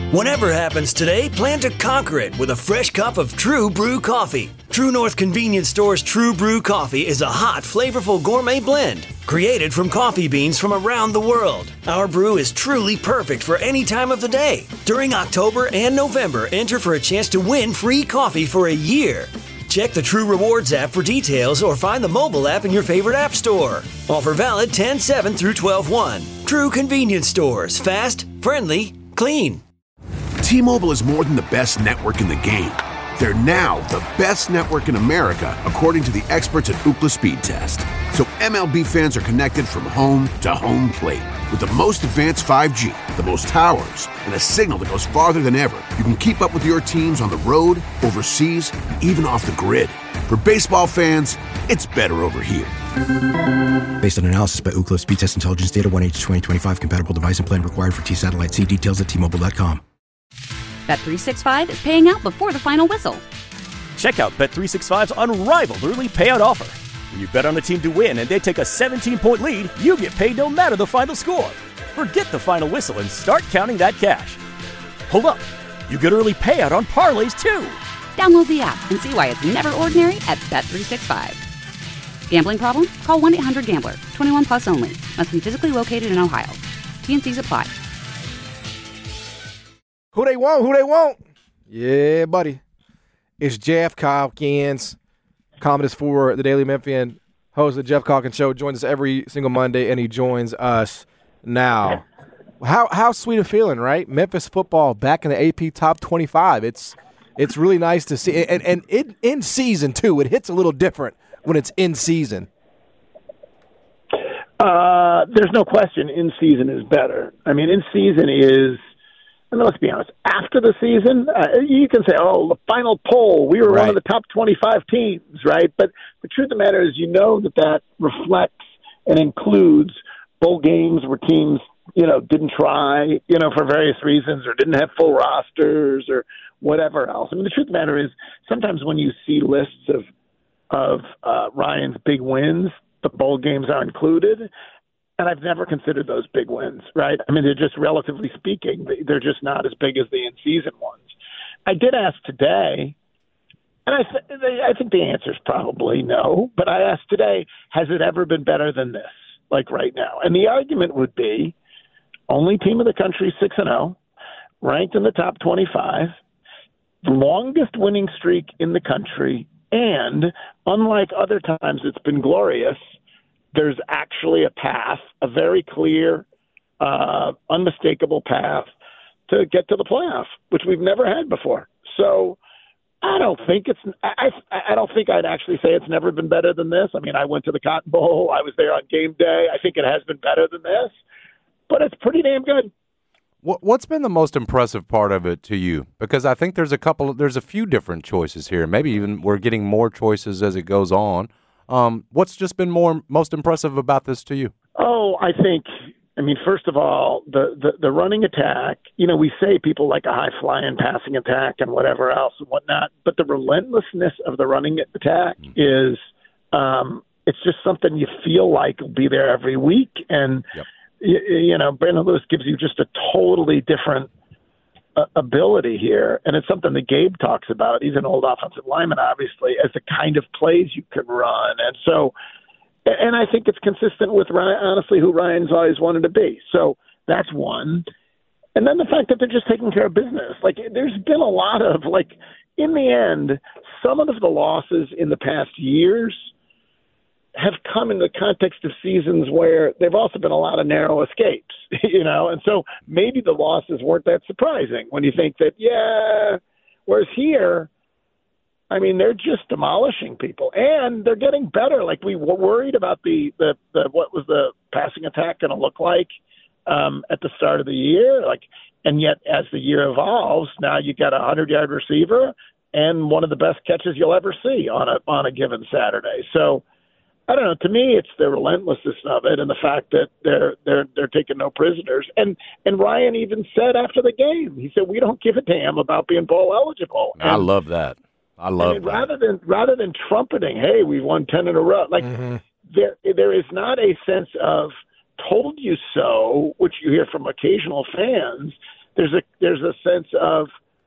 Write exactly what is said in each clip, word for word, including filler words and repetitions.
Whatever happens today, plan to conquer it with a fresh cup of True Brew coffee. True North Convenience Store's True Brew coffee is a hot, flavorful gourmet blend created from coffee beans from around the world. Our brew is truly perfect for any time of the day. During October and November, enter for a chance to win free coffee for a year. Check the True Rewards app for details or find the mobile app in your favorite app store. Offer valid ten seven through twelve one. True Convenience Stores. Fast, friendly, clean. T-Mobile is more than the best network in the game. They're now the best network in America, according to the experts at Ookla Speed Test. So M L B fans are connected from home to home plate. With the most advanced five G, the most towers, and a signal that goes farther than ever, you can keep up with your teams on the road, overseas, and even off the grid. For baseball fans, it's better over here. Based on analysis by Ookla Speed Test Intelligence Data, one H twenty twenty-five compatible device and plan required for T-Satellite. See details at T Mobile dot com. Bet three sixty-five is paying out before the final whistle. Check out Bet three sixty-five's unrivaled early payout offer. When you bet on a team to win and they take a seventeen-point lead, you get paid no matter the final score. Forget the final whistle and start counting that cash. Hold up. You get early payout on parlays, too. Download the app and see why it's never ordinary at Bet three sixty-five. Gambling problem? Call one eight hundred gambler. twenty-one plus only. Must be physically located in Ohio. T and Cs apply. Who they want? Who they want? Yeah, buddy. It's Jeff Calkins, columnist for the Daily Memphian, host of the Jeff Calkins Show. Joins us every single Monday, and he joins us now. How how sweet a feeling, right? Memphis football back in the A P Top twenty-five. It's it's really nice to see, and and in, in season too. It hits a little different when it's in season. Uh, there's no question. In season is better. I mean, in season is. And let's be honest, after the season, uh, you can say, oh, the final poll, we were right. one of the top twenty-five teams, right? But the truth of the matter is, you know that that reflects and includes bowl games where teams, you know, didn't try, you know, for various reasons or didn't have full rosters or whatever else. I mean, the truth of the matter is, sometimes when you see lists of, of uh, Ryan's big wins, the bowl games are included. And I've never considered those big wins, right? I mean, they're just, relatively speaking, they're just not as big as the in-season ones. I did ask today, and I, th- I think the answer is probably no, but I asked today, has it ever been better than this, like right now? And the argument would be, only team in the country, six and oh, ranked in the top twenty-five, the longest winning streak in the country, and unlike other times it's been glorious, there's actually a path, a very clear, uh, unmistakable path to get to the playoff, which we've never had before. So I don't think it's I, I don't think I'd actually say it's never been better than this. I mean, I went to the Cotton Bowl. I was there on game day. I think it has been better than this, but it's pretty damn good. What's been the most impressive part of it to you? Because I think there's a couple, there's a few different choices here. Maybe even we're getting more choices as it goes on. Um, what's just been more most impressive about this to you? Oh, I think, I mean, first of all, the, the, the running attack, you know, we say people like a high-flying passing attack and whatever else and whatnot, but the relentlessness of the running attack mm-hmm. is, um, it's just something you feel like will be there every week. And, yep. you, you know, Brandon Lewis gives you just a totally different ability here, and it's something that Gabe talks about. He's an old offensive lineman, obviously, as the kind of plays you can run. And so, and I think it's consistent with Ryan, honestly, who Ryan's always wanted to be. So that's one. And then the fact that they're just taking care of business. Like, there's been a lot of, like, in the end, some of the losses in the past years have come in the context of seasons where there've also been a lot of narrow escapes, you know, and so maybe the losses weren't that surprising when you think that, yeah, whereas here, I mean, they're just demolishing people and they're getting better. Like, we were worried about the, the, the what was the passing attack going to look like um, at the start of the year? Like, and yet as the year evolves, now you got a hundred-yard receiver and one of the best catches you'll ever see on a on a given Saturday. So, I don't know. To me, it's the relentlessness of it, and the fact that they're they're they're taking no prisoners. And and Ryan even said after the game, he said, "We don't give a damn about being bowl eligible." And, I love that. I love I mean, that. Rather than rather than trumpeting, "Hey, we've won ten in a row," like mm-hmm. there there is not a sense of "told you so," which you hear from occasional fans. there's a there's a sense of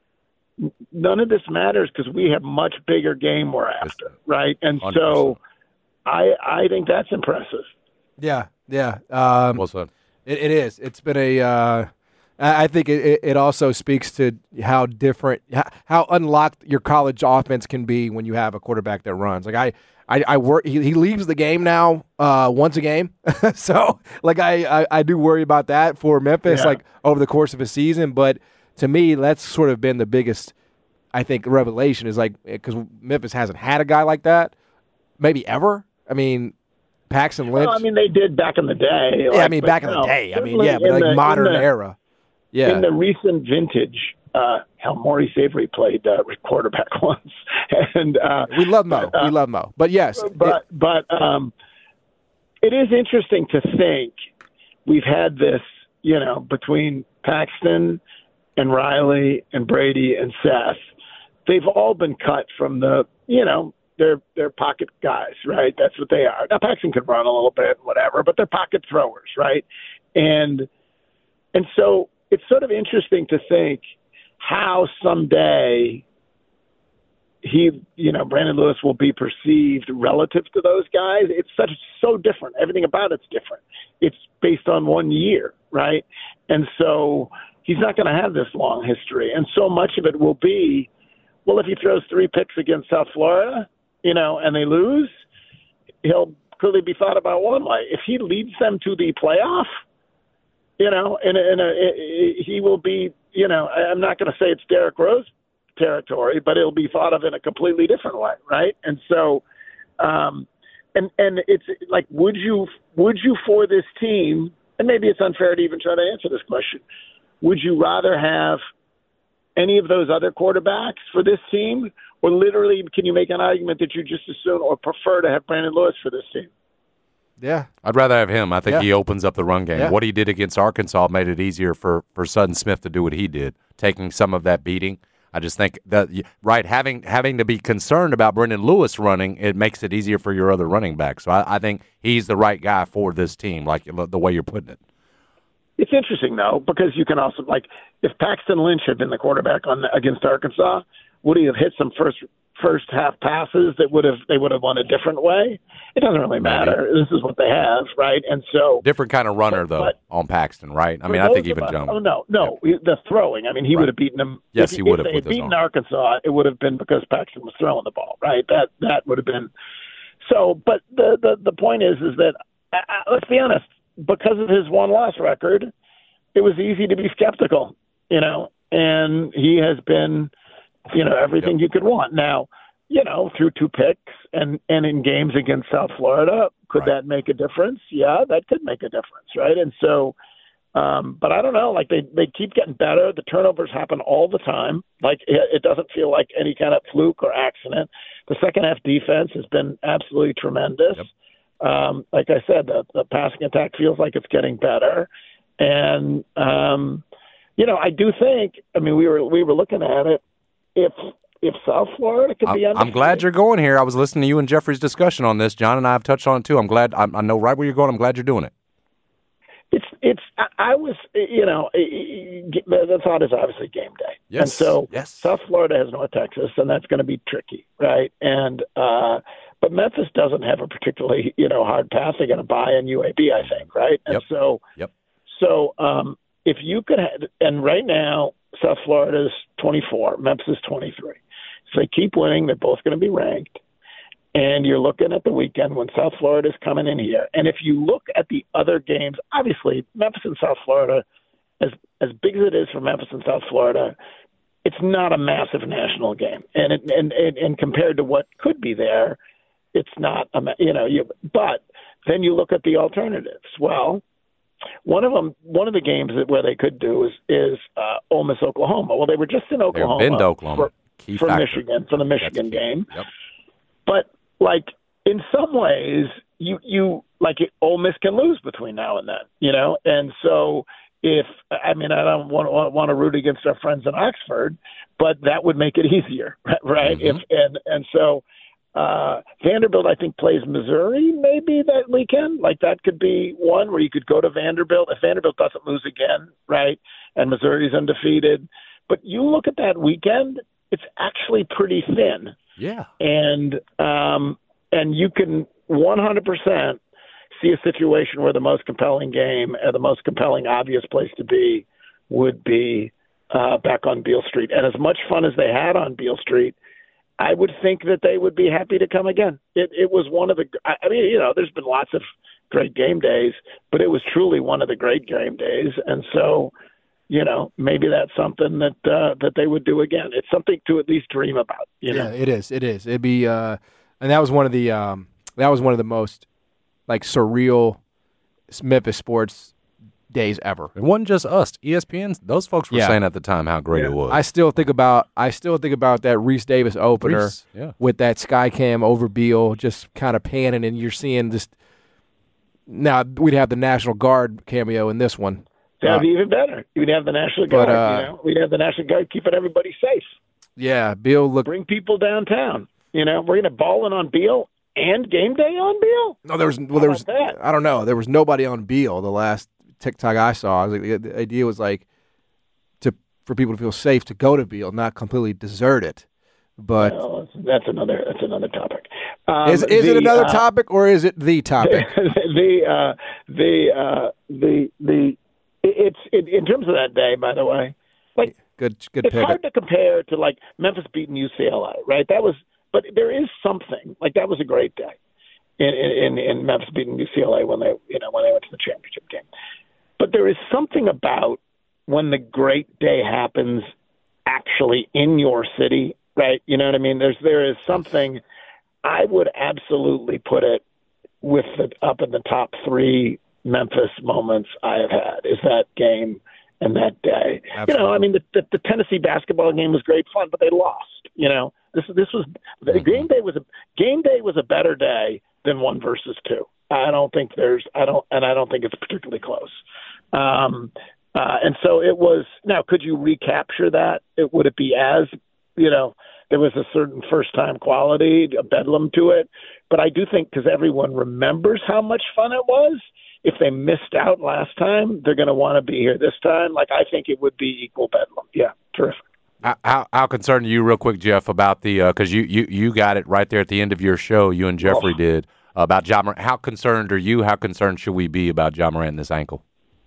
none of this matters because we have much bigger game we're after, right? And one hundred percent. So I I think that's impressive. Yeah, yeah. Um, well said. It, it is. It's been a. Uh, I think it, it also speaks to how different, how unlocked your college offense can be when you have a quarterback that runs. Like I, I, I work. He, he leaves the game now uh, once a game, so like I, I, I do worry about that for Memphis, yeah. like over the course of a season. But to me, that's sort of been the biggest, I think, revelation is like because Memphis hasn't had a guy like that, maybe ever. I mean. Paxton Lynch. Well, I mean, they did back in the day. Yeah, like, I mean, back in the no, day. I mean, yeah, but like the, modern the, era. Yeah. In the recent vintage, uh, hell, Maury Savory played uh, quarterback once, and uh, we love Mo. Uh, we love Mo. But yes, but it, but um, it is interesting to think we've had this, you know, between Paxton and Riley and Brady and Seth. They've all been cut from the, you know. They're they're pocket guys, right? That's what they are. Now Paxton could run a little bit, whatever, but they're pocket throwers, right? And and so it's sort of interesting to think how someday he, you know, Brandon Lewis will be perceived relative to those guys. It's such so different. Everything about it's different. It's based on one year, right? And so he's not going to have this long history, and so much of it will be, well, if he throws three picks against South Florida, you know, and they lose, he'll clearly be thought about one way. If he leads them to the playoff, you know, and in a, he will be, you know, I'm not going to say it's Derrick Rose territory, but it'll be thought of in a completely different way, right? And so, um, and and it's like, would you would you for this team, and maybe it's unfair to even try to answer this question, would you rather have any of those other quarterbacks for this team? Or literally, can you make an argument that you just assume or prefer to have Brandon Lewis for this team? Yeah. I'd rather have him. I think yeah. he opens up the run game. Yeah. What he did against Arkansas made it easier for, for Sutton Smith to do what he did, taking some of that beating. I just think that, right, having having to be concerned about Brandon Lewis running, it makes it easier for your other running back. So I, I think he's the right guy for this team, like the way you're putting it. It's interesting, though, because you can also, like, if Paxton Lynch had been the quarterback on against Arkansas, would he have hit some first first half passes that would have they would have won a different way? It doesn't really matter. Maybe. This is what they have, right? And so different kind of runner but, though but, on Paxton, right? I mean, I think even Jones. Oh no, no, yeah. the throwing. I mean, he right. would have beaten him. Yes, if, he would have. If they had beaten Arkansas, it would have been because Paxton was throwing the ball, right? That that would have been. So, but the the the point is, is that uh, let's be honest, because of his one loss record, it was easy to be skeptical, you know, and he has been. You know, everything yep. you could want. Now, you know, through two picks and, and in games against South Florida, could right. that make a difference? Yeah, that could make a difference, right? And so, um, but I don't know, like they, they keep getting better. The turnovers happen all the time. Like it, it doesn't feel like any kind of fluke or accident. The second half defense has been absolutely tremendous. Yep. Um, like I said, the, the passing attack feels like it's getting better. And, um, you know, I do think, I mean, we were, we were looking at it. If if South Florida could be, I'm, I'm glad you're going here. I was listening to you and Jeffrey's discussion on this. John and I have touched on it too. I'm glad. I, I know right where you're going. I'm glad you're doing it. It's it's. I, I was, you know, the thought is obviously game day, yes, and so yes. South Florida has North Texas, and that's going to be tricky, right? And uh, but Memphis doesn't have a particularly, you know, hard path. They're going to buy in U A B, I think, right? And yep. so, yep. So um, if you could, have, and right now. South Florida's twenty-four, Memphis is twenty-three. So they keep winning. They're both going to be ranked. And you're looking at the weekend when South Florida's coming in here. And if you look at the other games, obviously Memphis and South Florida, as as big as it is for Memphis and South Florida, it's not a massive national game. And it, and, and and compared to what could be there, it's not a you know. You, but then you look at the alternatives. Well. One of them, one of the games that where they could do is is uh, Ole Miss, Oklahoma. Well, they were just in Oklahoma, They've been to Oklahoma. for, for Michigan for the Michigan game. Yep. But like in some ways, you you like Ole Miss can lose between now and then, you know. And so if I mean I don't want to want to root against our friends in Oxford, but that would make it easier, right? Mm-hmm. If and and so Uh, Vanderbilt, I think, plays Missouri maybe that weekend. Like that could be one where you could go to Vanderbilt if Vanderbilt doesn't lose again, right? And Missouri's undefeated. But you look at that weekend, it's actually pretty thin. Yeah. And um, and you can one hundred percent see a situation where the most compelling game or the most compelling obvious place to be would be uh, back on Beale Street. And as much fun as they had on Beale Street, I would think that they would be happy to come again. It, it was one of the – I mean, you know, there's been lots of great game days, but it was truly one of the great game days. And so, you know, maybe that's something that uh, that they would do again. It's something to at least dream about, you know? Yeah, it is. It is. It'd be uh, – and that was one of the um, – that was one of the most, like, surreal Memphis sports days ever. It wasn't just us. E S P N, those folks were Yeah. saying at the time how great Yeah. it was. I still think about I still think about that Reese Davis opener Reese, yeah. with that Skycam over Beale, just kind of panning, and you're seeing just now we'd have the National Guard cameo in this one. That would Uh, be even better. You'd have the National but, Guard, uh, you know? We'd have the National Guard keeping everybody safe. Yeah, Beale looked. Bring people downtown. You know, we're going to ball in on Beale and game day on Beale? No, there was well, How there was. about that? I don't know. There was nobody on Beale the last TikTok I saw. I was like, the idea was like to for people to feel safe to go to Beale, not completely desert it. But Well, that's another that's another topic. Um, is is the, it another uh, topic or is it the topic? the uh, the uh, the the it's it, in terms of that day, by the way, like Good, good it's pivot. hard to compare to like Memphis beating U C L A, right? That was, but there is something like that was a great day in in, in Memphis beating U C L A when they you know when they went to the championship game. But there is something about when the great day happens actually in your city, right? You know what I mean? There's there is something. I would absolutely put it with the up in the top three Memphis moments I have had. Is that game and that day? Absolutely. You know, I mean, the, the the Tennessee basketball game was great fun, but they lost. You know, this this was the Mm-hmm. game day was a game day was a better day than one versus two. I don't think there's I don't and I don't think it's particularly close. Um, uh, and so it was. Now, could you recapture that? It would it be as you know? There was a certain first-time quality, a bedlam to it. But I do think because everyone remembers how much fun it was, if they missed out last time, they're going to want to be here this time. Like, I think it would be equal bedlam. Yeah, terrific. How, how concerned are you, real quick, Jeff, about the because uh, you, you you got it right there at the end of your show, you and Jeffrey Oh. did, uh, about Ja Morant. How concerned are you? How concerned should we be about Ja Morant and this ankle?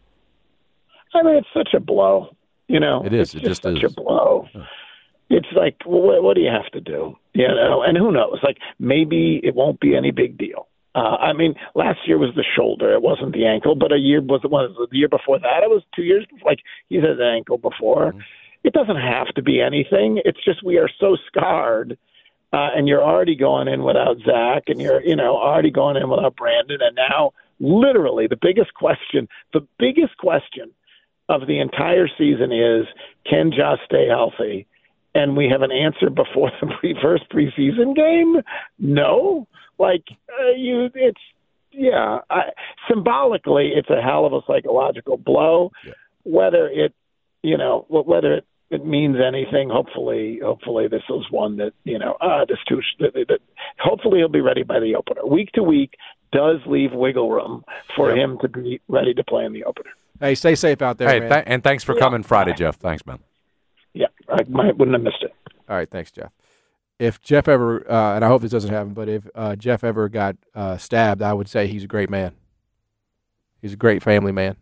I mean, it's such a blow. You know, It is. It's It just such is. a blow. It's like, well, what, what do you have to do? You know, and who knows? Like, maybe it won't be any big deal. Uh, I mean, last year was the shoulder; it wasn't the ankle. But a year was the one. The year before that, it was two years. Like he's had an ankle before. Mm-hmm. It doesn't have to be anything. It's just we are so scarred, uh, and you're already going in without Zach, and you're you know already going in without Brandon, and now literally the biggest question, the biggest question of the entire season is, can Ja stay healthy? And we have an answer before the pre- first preseason game? No. Like, uh, you, it's, yeah. I, symbolically, it's a hell of a psychological blow. Yeah. Whether it, you know, whether it, it means anything, hopefully, hopefully this is one that, you know, uh, this too, that, that, hopefully he'll be ready by the opener. Week to week does leave wiggle room for yeah. him to be ready to play in the opener. Hey, stay safe out there, hey, man. Th- and thanks for yeah. coming Friday, Jeff. Thanks, man. Yeah, I might, wouldn't have missed it. All right, thanks, Jeff. If Jeff ever, uh, and I hope this doesn't happen, but if uh, Jeff ever got uh, stabbed, I would say he's a great man. He's a great family man.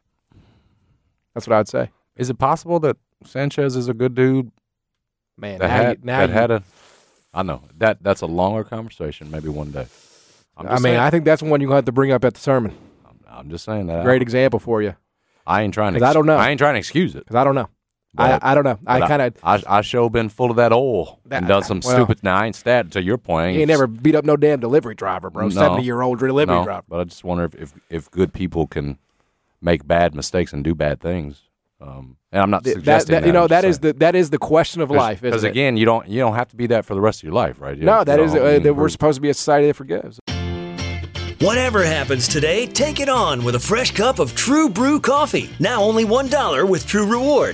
That's what I would say. Is it possible that Sanchez is a good dude? Man, that now had, you, now that you, had a. I know that that's a longer conversation. Maybe one day. I'm I just mean, saying. I think that's one you're gonna have to bring up at the sermon. I'm, I'm just saying that. Great example for you. I ain't trying to. 'Cause I don't know. I ain't trying to excuse it. Because I don't know. But, I I don't know. I kind of. I, I, I sure been full of that oil That- and done some well, stupid. Now I ain't stat to your point. He ain't never beat up no damn delivery driver, bro. No. seventy-year-old delivery no, driver. But I just wonder if, if if good people can make bad mistakes and do bad things. Um, and I'm not Th- suggesting that, that. you know I'm just that is saying. the that is the question of life. Because isn't it? again, you don't you don't have to be that for the rest of your life, right? You no, know, that you is know, uh, I mean, that we're supposed to be a society that forgives. Whatever happens today, take it on with a fresh cup of True Brew coffee. Now only one dollar with True Rewards.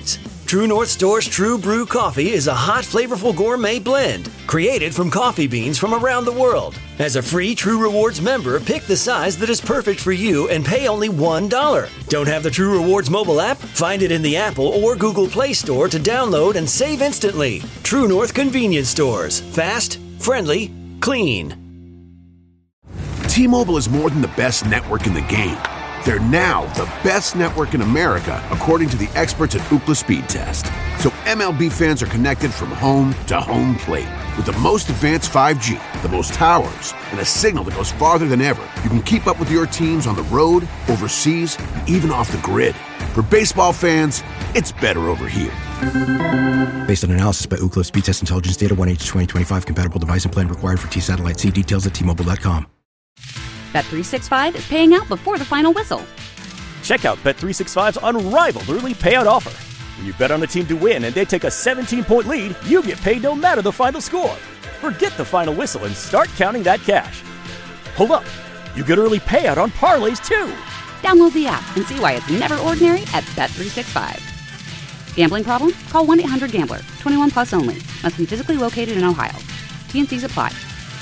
True North Store's True Brew Coffee is a hot, flavorful gourmet blend created from coffee beans from around the world. As a free True Rewards member, pick the size that is perfect for you and pay only one dollar. Don't have the True Rewards mobile app? Find it in the Apple or Google Play Store to download and save instantly. True North Convenience Stores. Fast, friendly, clean. T-Mobile is more than the best network in the game. They're now the best network in America, according to the experts at Ookla Speed Test. So M L B fans are connected from home to home plate. With the most advanced five G, the most towers, and a signal that goes farther than ever, you can keep up with your teams on the road, overseas, and even off the grid. For baseball fans, it's better over here. Based on analysis by Ookla Speed Test Intelligence Data, one H twenty twenty-five compatible device and plan required for T-Satellite. See details at T Mobile dot com. Bet three sixty-five is paying out before the final whistle. Check out Bet three sixty-five's unrivaled early payout offer. When you bet on a team to win and they take a seventeen-point lead, you get paid no matter the final score. Forget the final whistle and start counting that cash. Hold up. You get early payout on parlays, too. Download the app and see why it's never ordinary at Bet three sixty-five. Gambling problem? Call one eight hundred gambler. twenty-one plus only. Must be physically located in Ohio. T and Cs apply.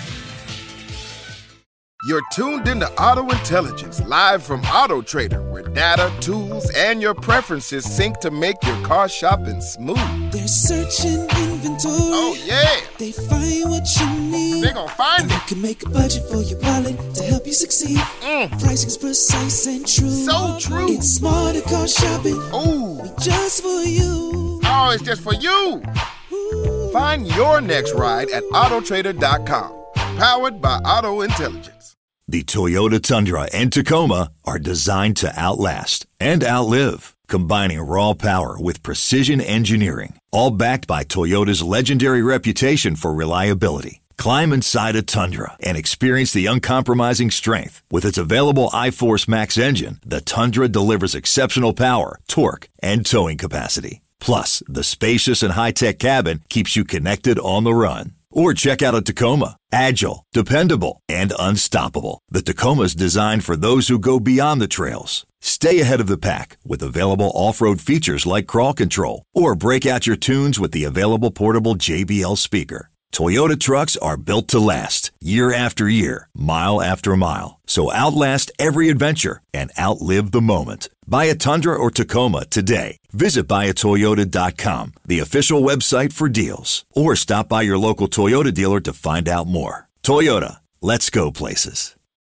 You're tuned into Auto Intelligence, live from Auto Trader, where data, tools, and your preferences sync to make your car shopping smooth. They're searching inventory. Oh, yeah. They find what you need. They're gonna find and it. You can make a budget for your wallet to help you succeed. Mm. Pricing's precise and true. So true. It's smarter car shopping. Ooh. Just for you. Oh, it's just for you. Ooh. Find your next ride at auto trader dot com. Powered by Auto Intelligence. The Toyota Tundra and Tacoma are designed to outlast and outlive, combining raw power with precision engineering, all backed by Toyota's legendary reputation for reliability. Climb inside a Tundra and experience the uncompromising strength. With its available iForce Max engine, the Tundra delivers exceptional power, torque, and towing capacity. Plus, the spacious and high-tech cabin keeps you connected on the run. Or check out a Tacoma. Agile, dependable, and unstoppable. The Tacoma's designed for those who go beyond the trails. Stay ahead of the pack with available off-road features like crawl control. Or break out your tunes with the available portable J B L speaker. Toyota trucks are built to last, year after year, mile after mile. So outlast every adventure and outlive the moment. Buy a Tundra or Tacoma today. Visit buy a toyota dot com, the official website for deals. Or stop by your local Toyota dealer to find out more. Toyota, let's go places.